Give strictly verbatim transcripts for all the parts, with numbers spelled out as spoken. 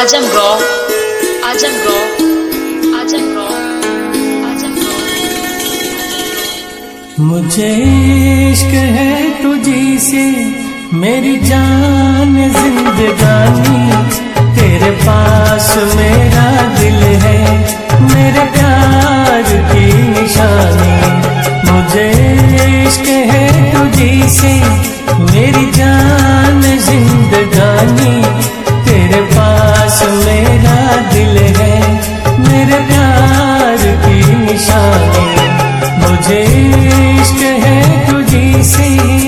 आजम रॉ, आजम रॉ, आजम रॉ, आजम रॉ। मुझे इश्क है तुझी से मेरी जान जिंदगानी, तेरे पास मेरा दिल है मेरे प्यार की निशानी। मुझे इश्क है तुझी से मेरी जान जिंदगानी, तेरे पास मेरा दिल है मेरे प्यार की निशानी। मुझे इश्क है तुझी से।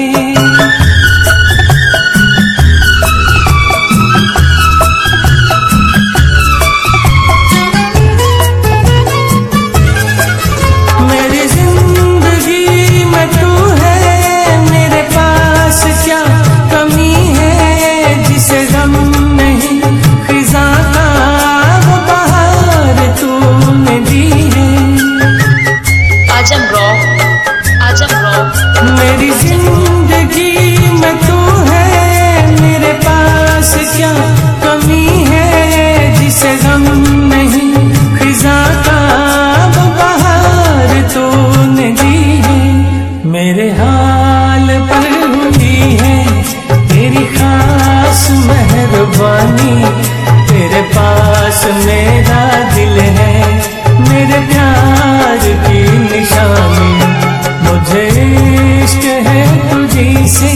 मेरी जिंदगी में तू है, मेरे पास क्या कमी है जिसे गम नहीं, खिज़ा का वो बहार तूने दी है। मेरे हाल पर हुई है तेरी खास मेहरबानी, तेरे पास मेरा दिल है मेरे प्यार की निशानी। मुझे इश्क है तुझी से।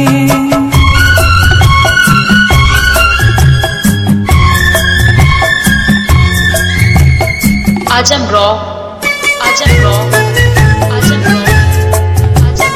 आजम रॉ, आजम रॉ, आजम रॉ, आजम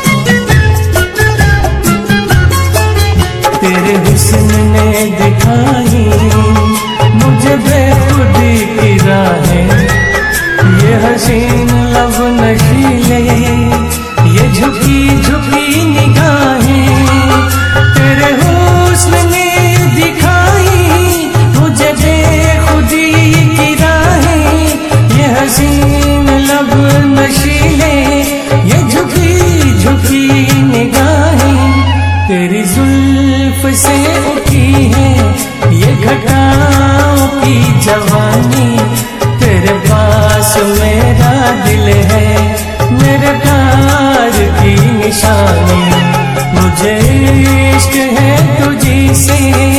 रॉ। तेरे हुस्न ने दिखाई मुझे बेखुदी की राहें, ये हसीन लब नशीले, ये झुकी झुकी निगाहें। तेरे हुस्न ने दिखाई मुझे बेखुदी की राहें, ये हसीन लब नशीले, ये झुकी झुकी निगाहें। तेरी जुल्फ से उठी है ये घटाओं की जवानी, तेरे पास मेरा दिल है मेरे प्यार की निशानी। मुझे इश्क है तुझी से।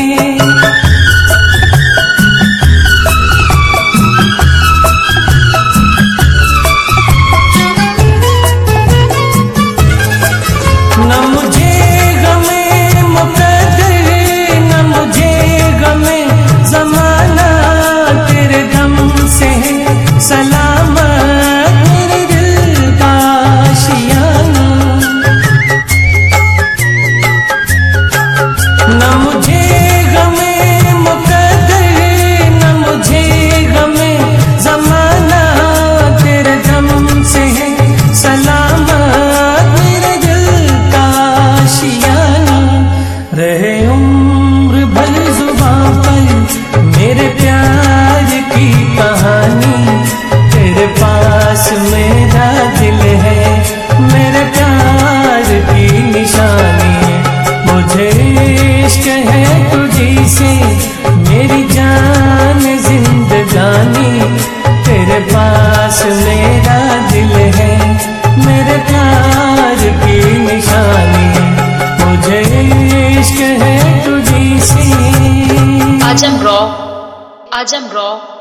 न मुझे गमे मुकद्दर, न मुझे गमे ज़माना, तेरे दम से सलामत मेरे दिल का आशियाना। न मुझे गमे मुकद्दर, न मुझे गमे ज़माना, तेरे दम से सलामत मेरे दिल का आशियाना। रहे उम्र भर जुबां पर मेरे प्यार की कहानी, तेरे पास मेरा दिल है मेरे प्यार की निशानी। मुझे इश्क है तुझी से मेरी जान जिंदगानी, तेरे पास मेरा दिल है मेरे प्यार की निशानी। मुझे इश्क है तुझी से। आजम रॉ, आजम रॉ।